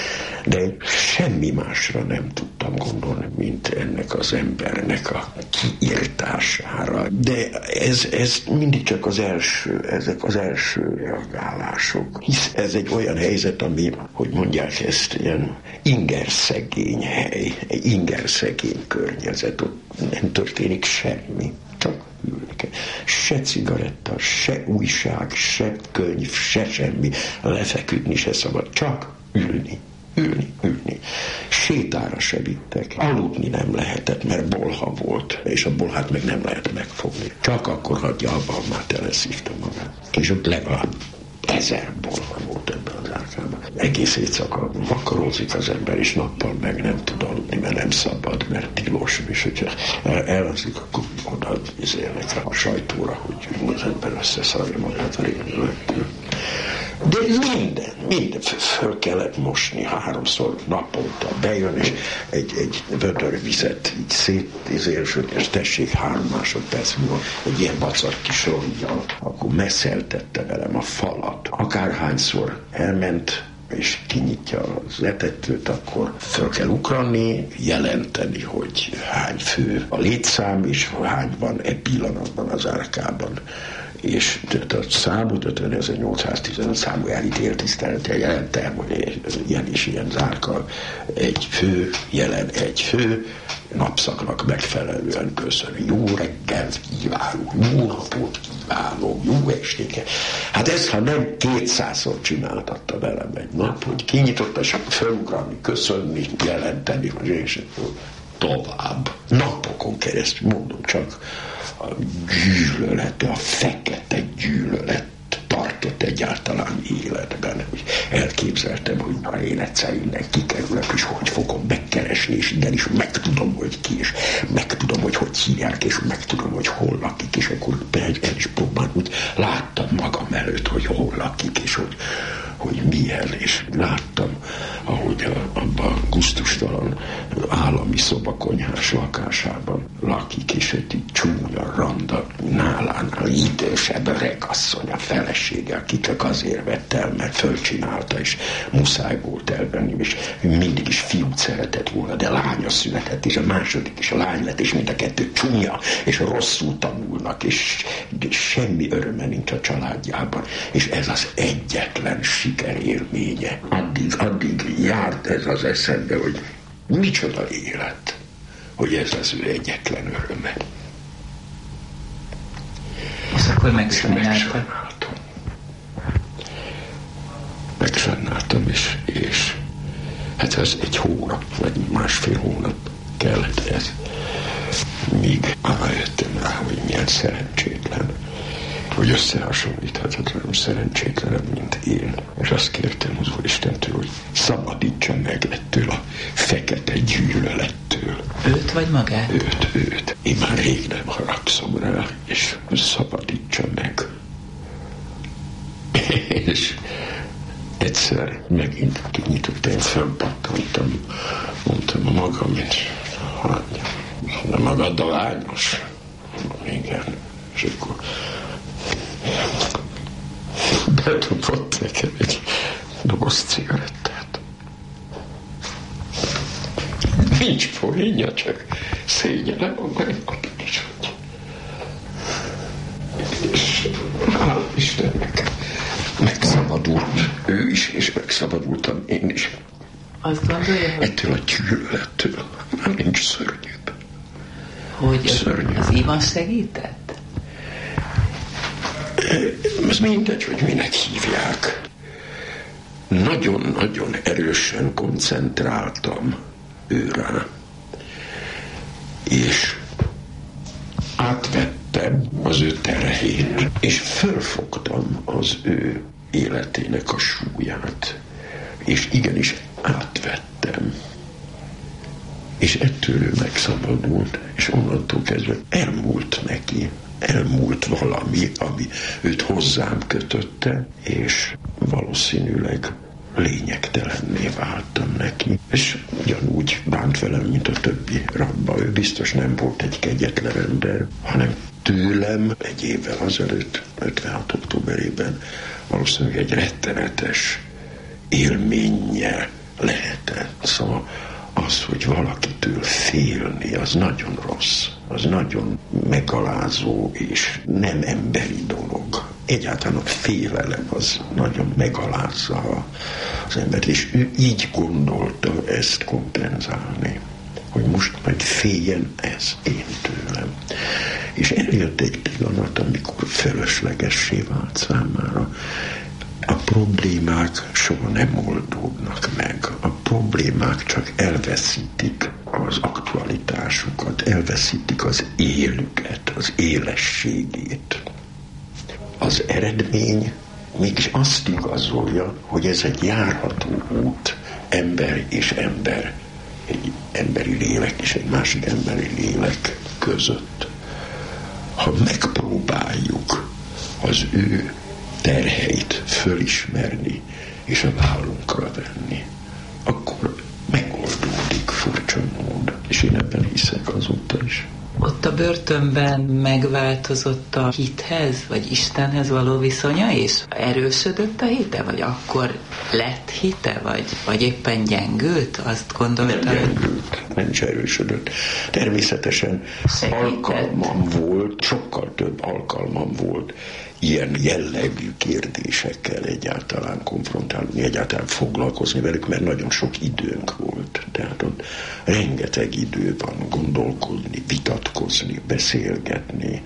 de semmi másra nem tudtam gondolni, mint ennek az embernek a kiirtására. De ez, ez mindig csak az első, ezek az első reagálások. Hisz ez egy olyan helyzet, ami, hogy mondják ezt, ilyen ingerszegény hely, egy ingerszegény környezet, ott nem történik semmi, csak ülni kell. Se cigaretta, se újság, se könyv, se semmi, lefeküdni se szabad, csak ülni. Ülni, ülni. Sétára se vittek. Aludni nem lehetett, mert bolha volt, és a bolhát meg nem lehet megfogni. Csak akkor hagyja abban, már teleszívta magát. És ott legalább ezer bolha volt ebben az árkában. Egész éjszaka makarózik az ember, és nappal meg nem tud aludni, mert nem szabad, mert tilos, és hogyha elazik, akkor oda izélnek a sajtóra, hogy az ember összeszarja magát a rémülettől. De minden, minden föl kellett mosni háromszor naponta, bejön, és egy, egy vödör vizet így szétizélsöd, és tessék három másodperc múlva egy ilyen vacar kis rongyal, akkor messzeltette velem a falat. Akárhányszor elment, és kinyitja az etetőt, akkor föl kell ugrani, jelenteni, hogy hány fő a létszám, és hány van e pillanatban az árkában. És a számot ötvenezer-nyolcszáztizenöt számú elítélt tisztelettel jelentem, hogy ilyen és ilyen zárkal egy fő, jelen egy fő, napszaknak megfelelően köszön. Jó reggelt kívánok, jó napot kívánok, jó estéket. Hát ezt, ha nem kétszázszor csináltatta velem egy nap, hogy kinyitotta, és akkor felugrani, köszönni, jelenteni, és tovább. Napokon keresztül, mondom csak, a gyűlölet, a fekete gyűlölet tartott egyáltalán életben. Hogy elképzeltem, hogy ha én egyszer innen kikerülök, és hogy fogom megkeresni, és igenis megtudom, hogy ki, és megtudom, hogy hogy hívják, és megtudom, hogy hol lakik, és akkor el is próbálom, hogy láttam magam előtt, hogy hol lakik, és hogy hogy milyen, és láttam, ahogy a, abban a gusztustalan állami szobakonyhás lakásában lakik, és egy csúnya randa nálánál idősebb öregasszony, a felesége, aki csak azért vett el, mert fölcsinálta, és muszáj volt elvenni, és mindig is fiút szeretett volna, de lánya született, és a második is a lány lett, és mind a kettő csúnya, és rosszul tanulnak, és semmi öröme nincs a családjában, és ez az egyetlen sikerélménye. Addig, addig járt ez az eszembe, hogy Micsoda élet, hogy ez az ő egyetlen öröme.
És akkor megsajnáltam.
Megsajnáltam, és, és hát ez egy hónap, vagy másfél hónap kellett ez, míg rájöttem rá, hogy milyen szerencsétlen, hogy összehasonlíthatatlanul szerencsétlenebb, mint én. És azt kértem az Úristentől, hogy szabadítsa meg ettől a fekete gyűlölettől.
Őt vagy magát?
Őt, őt. Én már rég nem haragszom rá, és szabadítsa meg. És egyszer megint kinyitottam, én fölpattantam, mondtam a magam, és hagyja. De magad a lányos. Igen. És akkor bedobott nekem egy doboz cigarettát. Nincs poénja, csak szégyellem a magamot is, hogy... És hála Istennek megszabadult ő is, és megszabadultam én is.
Azt gondolja, hogy...
Ettől a gyűlölettől már nincs szörnyűbb.
Hogy
Szörnyű.
az Ivan segített?
Ez mindegy, hogy minek hívják. Nagyon-nagyon erősen koncentráltam őrá. És átvettem az ő terhét, és fölfogtam az ő életének a súlyát. És igenis átvettem. És ettől ő megszabadult, és onnantól kezdve elmúlt neki. Elmúlt valami, ami őt hozzám kötötte, és valószínűleg lényegtelenné váltam neki. És ugyanúgy bánt velem, mint a többi rabba. Ő biztos nem volt egy kegyetlen ember, hanem tőlem egy évvel azelőtt, ötvenhat októberében valószínűleg egy rettenetes élménnyel lehetett. Szóval az, hogy valakitől félni, az nagyon rossz, az nagyon megalázó és nem emberi dolog. Egyáltalán a félelem az nagyon megalázza az embert, és ő így gondolta ezt kompenzálni, hogy most majd féljen ez én tőlem. És eljött egy pillanat, amikor feleslegessé vált számára. A problémák soha nem oldódnak meg. A problémák csak elveszítik az aktualitásukat, elveszítik az élüket, az élességét. Az eredmény mégis azt igazolja, hogy ez egy járható út, ember és ember, egy emberi lélek és egy másik emberi lélek között. Ha megpróbáljuk az ő terheit fölismerni és a vállunkra venni, akkor megoldódik furcsa mód, és én ebben hiszek azóta is.
Ott a börtönben megváltozott a hithez, vagy Istenhez való viszonya, és erősödött a hite, vagy akkor lett hite, vagy, vagy éppen gyengült? Azt gondolta,
nem gyengült, nem is erősödött. Természetesen segített. Alkalmam volt, sokkal több alkalmam volt ilyen jellegű kérdésekkel egyáltalán konfrontálni, egyáltalán foglalkozni velük, mert nagyon sok időnk volt. Tehát ott rengeteg idő van gondolkodni, vitatkozni, beszélgetni,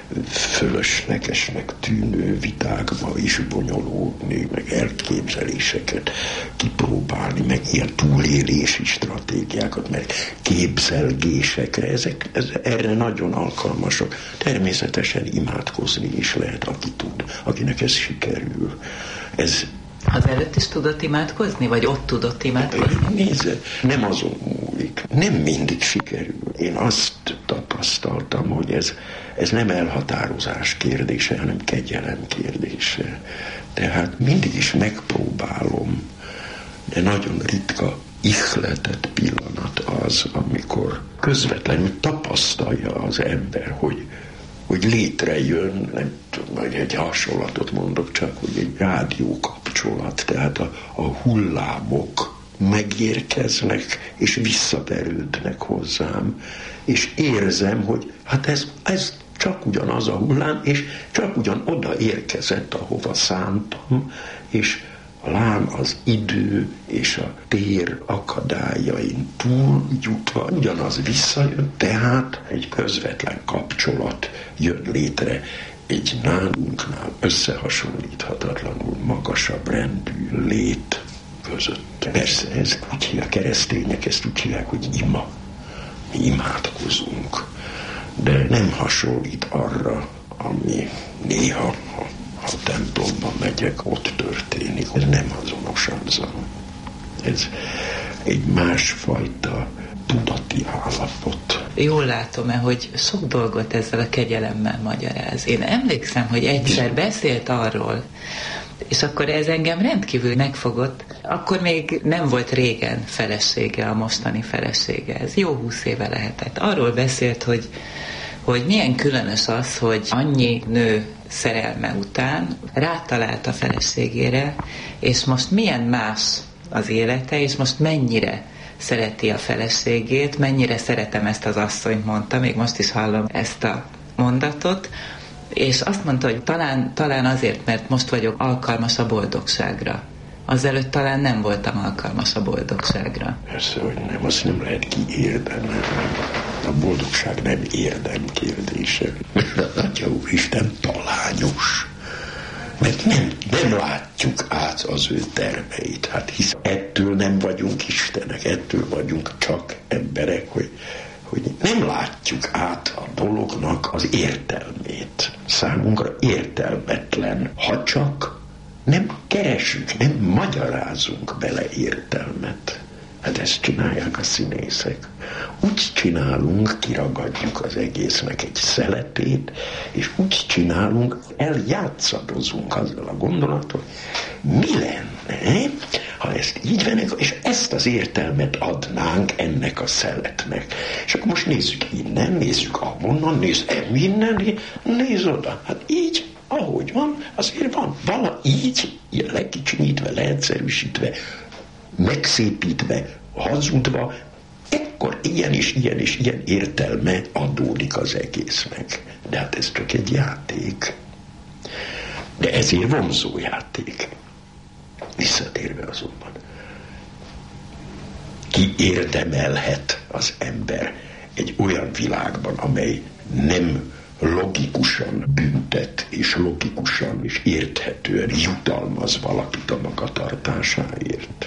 fölöslegesnek tűnő vitákba is bonyolódni, meg elképzeléseket kipróbálni, meg ilyen túlélési stratégiákat, meg képzelgésekre. Ezek, ez, erre nagyon alkalmasak. Természetesen imádkozni is lehet, aki tud, akinek ez sikerül. Ez
az előtt is tudott imádkozni, vagy ott tudott imádkozni?
Nézze, nem azon múlik. Nem mindig sikerül. Én azt tapasztaltam, hogy ez, ez nem elhatározás kérdése, hanem kegyelem kérdése. Tehát mindig is megpróbálom, de nagyon ritka ihletett pillanat az, amikor közvetlenül tapasztalja az ember, hogy hogy létrejön, nem tudom, vagy egy hasonlatot mondok csak, hogy egy rádió kapcsolat, tehát a, a hullámok megérkeznek, és visszaverődnek hozzám, és érzem, hogy hát ez, ez csak ugyanaz a hullám, és csak ugyan oda érkezett, ahova szántam, és lám az idő és a tér akadályain túl jutva ugyanaz visszajön, tehát egy közvetlen kapcsolat jön létre egy nálunknál összehasonlíthatatlanul magasabb rendű lét között. Persze, ez úgy hívják, keresztények ezt úgy hívják, hogy ima. Mi imádkozunk, de nem hasonlít arra, ami néha, ha, ha templomban megyek, ott történik. Ez nem azonos azzal. Ez egy másfajta tudati állapot.
Jól látom-e, hogy sok dolgot ezzel a kegyelemmel magyaráz. Én emlékszem, hogy egyszer beszélt arról, és akkor ez engem rendkívül megfogott. Akkor még nem volt régen felesége, a mostani felesége. Ez jó húsz éve lehetett. Arról beszélt, hogy, hogy milyen különös az, hogy annyi nő szerelme után rátalált a feleségére, és most milyen más az élete, és most mennyire szereti a feleségét, mennyire szeretem ezt az asszonyt, mondta, még most is hallom ezt a mondatot, és azt mondta, hogy talán, talán azért, mert most vagyok alkalmas a boldogságra. Azelőtt talán nem voltam alkalmas a boldogságra.
Persze, hogy nem, azt nem lehet kiérdemelni. A boldogság nem érdem kérdése. Atya Úristen talányos. Mert nem, nem látjuk át az ő terveit. Hát hisz ettől nem vagyunk istenek, ettől vagyunk csak emberek, hogy, hogy nem látjuk át a dolognak az értelmét. Számunkra értelmetlen, ha csak nem keresünk, nem magyarázunk bele értelmet. Hát ezt csinálják a színészek. Úgy csinálunk, kiragadjuk az egésznek egy szeletét, és úgy csinálunk, eljátszadozunk azzal a gondolatot, mi lenne, ha ezt így vennénk, és ezt az értelmet adnánk ennek a szeletnek. És akkor most nézzük innen, nézzük ahonnan, nézz innen, nézz oda. Hát így, ahogy van, azért van. Vala így, ilyen lekicsinyítve, leegyszerűsítve, megszépítve, hazudva, ekkor ilyen és ilyen és ilyen értelme adódik az egésznek. De hát ez csak egy játék. De ezért vonzó játék. Visszatérve azonban. Ki érdemelhet az ember egy olyan világban, amely nem logikusan büntet, és logikusan és érthetően jutalmaz valakit a magatartásáért.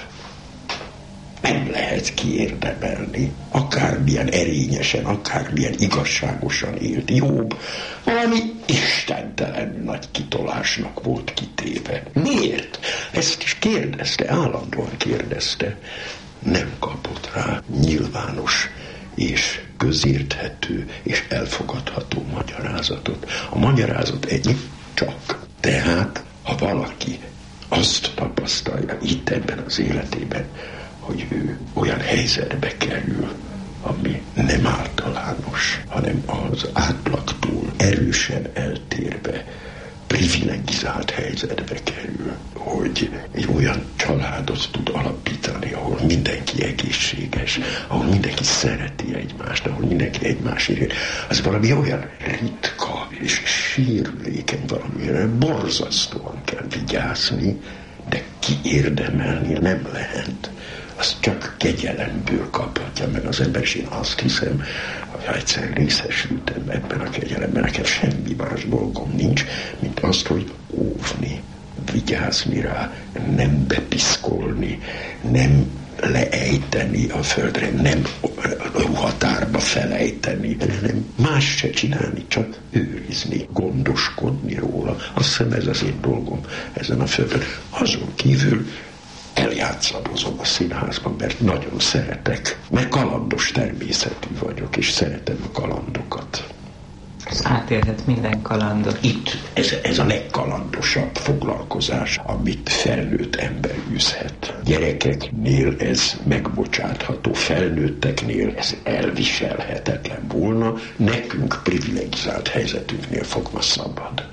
Nem lehet kiérdemelni, akármilyen erényesen, akármilyen igazságosan élt Jobb, valami istentelenül nagy kitolásnak volt kitéve. Miért? Ezt is kérdezte, állandóan kérdezte. Nem kapott rá nyilvános és közérthető és elfogadható magyarázatot. A magyarázat ennyi csak. Tehát, ha valaki azt tapasztalja itt ebben az életében, hogy ő olyan helyzetbe kerül, ami nem általános, hanem az átlagtól erősen eltérve, privilegizált helyzetbe kerül, hogy egy olyan családot tud alapítani, ahol mindenki egészséges, ahol mindenki szereti egymást, ahol mindenki egymásért. Az valami olyan ritka és sérülékeny, valamire borzasztóan kell vigyázni, de kiérdemelni nem lehet. Azt csak kegyelemből kaphatja meg az ember, és én azt hiszem, hogy ha egyszer részesültem ebben a kegyelemben, nekem semmi más dolgom nincs, mint azt, hogy óvni, vigyázni rá, nem bepiszkolni, nem leejteni a földre, nem ruhatárba felejteni, hanem más se csinálni, csak őrizni, gondoskodni róla. Azt hiszem, ez az én dolgom ezen a földön. Azon kívül eljátszadozom a színházban, mert nagyon szeretek, mert kalandos természetű vagyok, és szeretem a kalandokat.
Ez átélhet minden kalandot.
Itt ez, ez a legkalandosabb foglalkozás, amit felnőtt ember űzhet. Gyerekeknél ez megbocsátható, felnőtteknél ez elviselhetetlen volna, nekünk privilegizált helyzetünknél fogva szabad.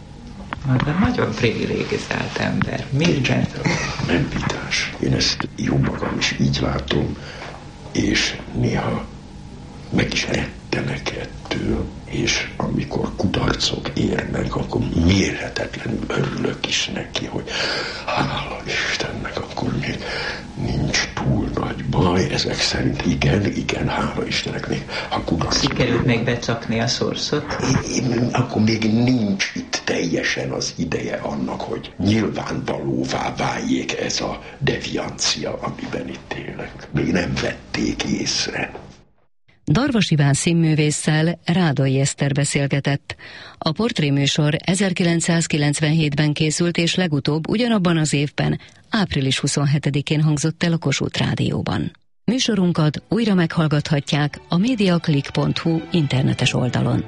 De nagyon privilegizált ember. Minden.
Nem vitás. Én ezt jó magam is így látom, és néha meg is rettenek ettől, és amikor kudarcok érnek, akkor mérhetetlenül örülök is neki, hogy hála Istennek, akkor még nincs túl nagy baj, ezek szerint igen, igen, hála Istennek még a kudarcok.
Sikerült még becsapni a szorszot?
Én, akkor még nincs itt teljesen az ideje annak, hogy nyilvánvalóvá váljék ez a deviancia, amiben itt élek. Még nem vették észre.
Darvas Iván színművésszel Rádai Eszter beszélgetett. A portréműsor ezerkilencszázkilencvenhétben készült, és legutóbb ugyanabban az évben, április huszonhetedikén hangzott el a Kossuth Rádióban. Műsorunkat újra meghallgathatják a mediaclick pont hu internetes oldalon.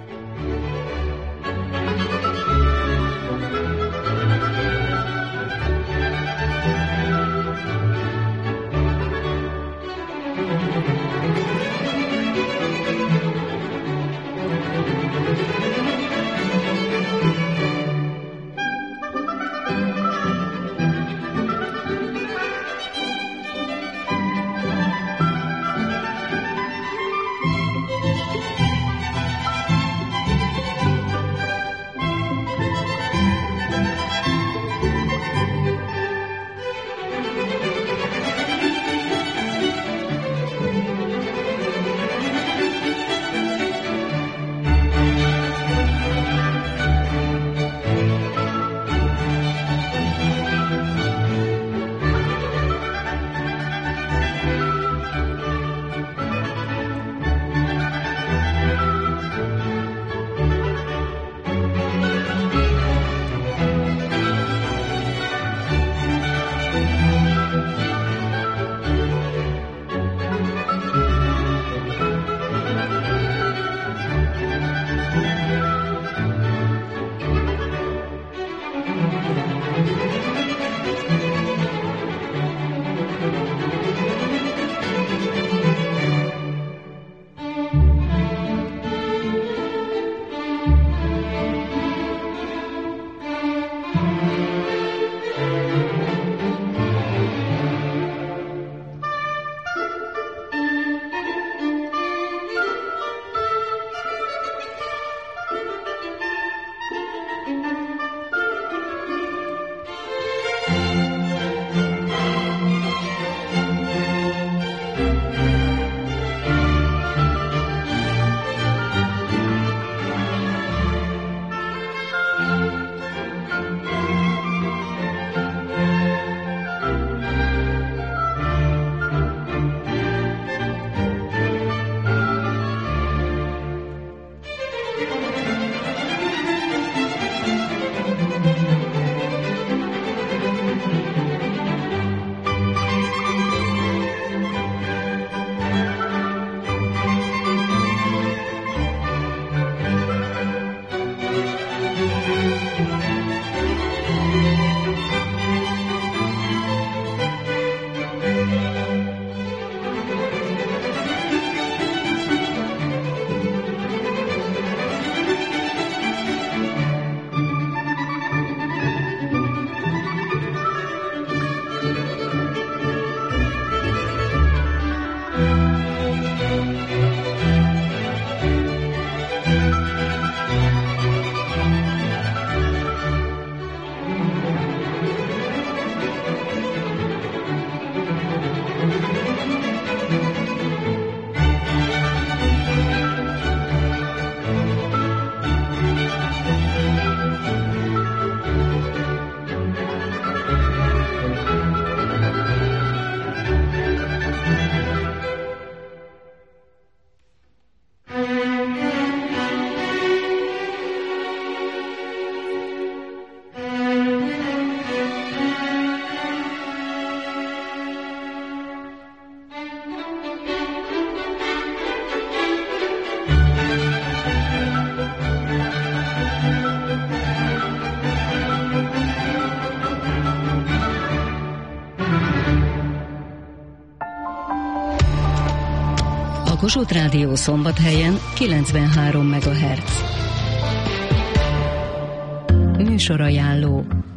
Kossuth Rádió Szombathelyen kilencvenhárom megahertz. Műsorajánló.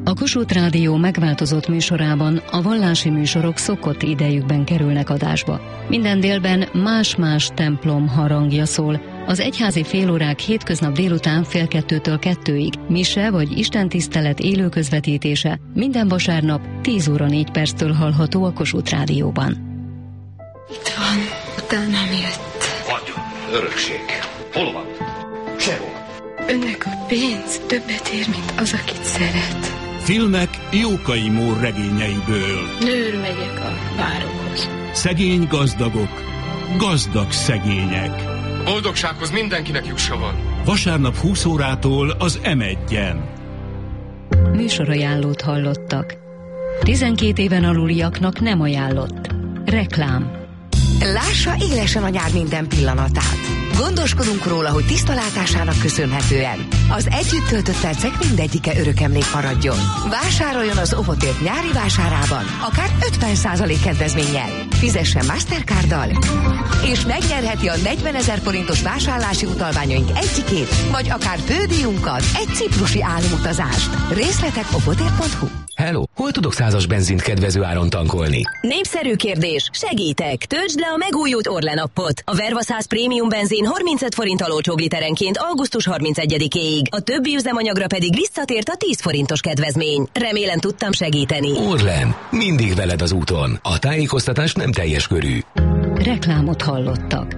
A Kossuth Rádió megváltozott műsorában a vallási műsorok szokott idejükben kerülnek adásba. Minden délben más-más templom harangja szól. Az egyházi félórák hétköznap délután fél kettőtől kettőig, mise vagy istentisztelet élő közvetítése minden vasárnap tíz óra négy perctől hallható a Kossuth Rádióban.
Itt van, utánam jött.
Adjon, örökség. Hol van? Sehol.
Önnek a pénz többet ér, mint az, akit szeret.
Filmek Jókai Mór regényeiből.
Nőr megyek a várokhoz.
Szegény gazdagok, gazdag szegények.
A boldogsághoz mindenkinek jussa van.
Vasárnap húsz órától az em egyen.
Műsorajánlót hallottak. tizenkét éven aluliaknak nem ajánlott. Reklám.
Lássa élesen a nyár minden pillanatát. Gondoskodunk róla, hogy tiszta látásának köszönhetően az együtt töltött percek mindegyike örökemlék maradjon. Vásároljon az Ovotért nyári vásárában, akár ötven százalék kedvezménnyel. Fizessen Mastercarddal, és megnyerheti a negyvenezer forintos vásárlási utalványaink egyikét, vagy akár bődíjunkat, egy ciprusi álomutazást. Részletek ovotért pont hu.
Hello, hol tudok százas benzint kedvező áron tankolni?
Népszerű kérdés, segítek! Töltsd le a megújult Orlen appot. A Verva száz prémium benzin harmincöt forint alócsog literenként augusztus harmincegyedikéig. A többi üzemanyagra pedig visszatért a tíz forintos kedvezmény. Remélem tudtam segíteni.
Orlen, mindig veled az úton. A tájékoztatás nem teljes körű.
Reklámot hallottak.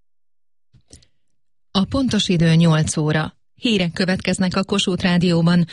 A pontos idő nyolc óra. Hírek következnek a Kossuth Rádióban.